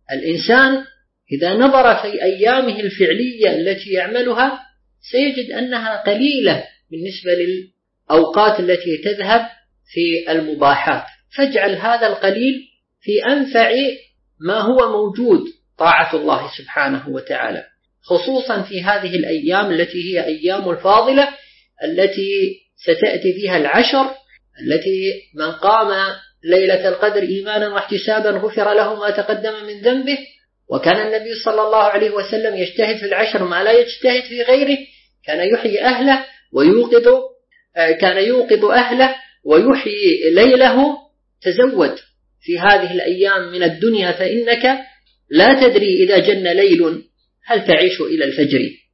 الإنسان إذا نظر في أيامه الفعلية التي يعملها سيجد أنها قليلة بالنسبة للأوقات التي تذهب في المباحات، فاجعل هذا القليل في أنفع ما هو موجود طاعة الله سبحانه وتعالى، خصوصا في هذه الأيام التي هي أيام الفاضلة التي ستأتي فيها العشر، التي من قام ليلة القدر إيمانا واحتسابا غفر له ما تقدم من ذنبه. وكان النبي صلى الله عليه وسلم يجتهد في العشر ما لا يجتهد في غيره، كان يحيي أهله يوقظ أهله ويحيي ليله. تزود في هذه الأيام من الدنيا، فإنك لا تدري إذا جن ليل هل تعيش إلى الفجر.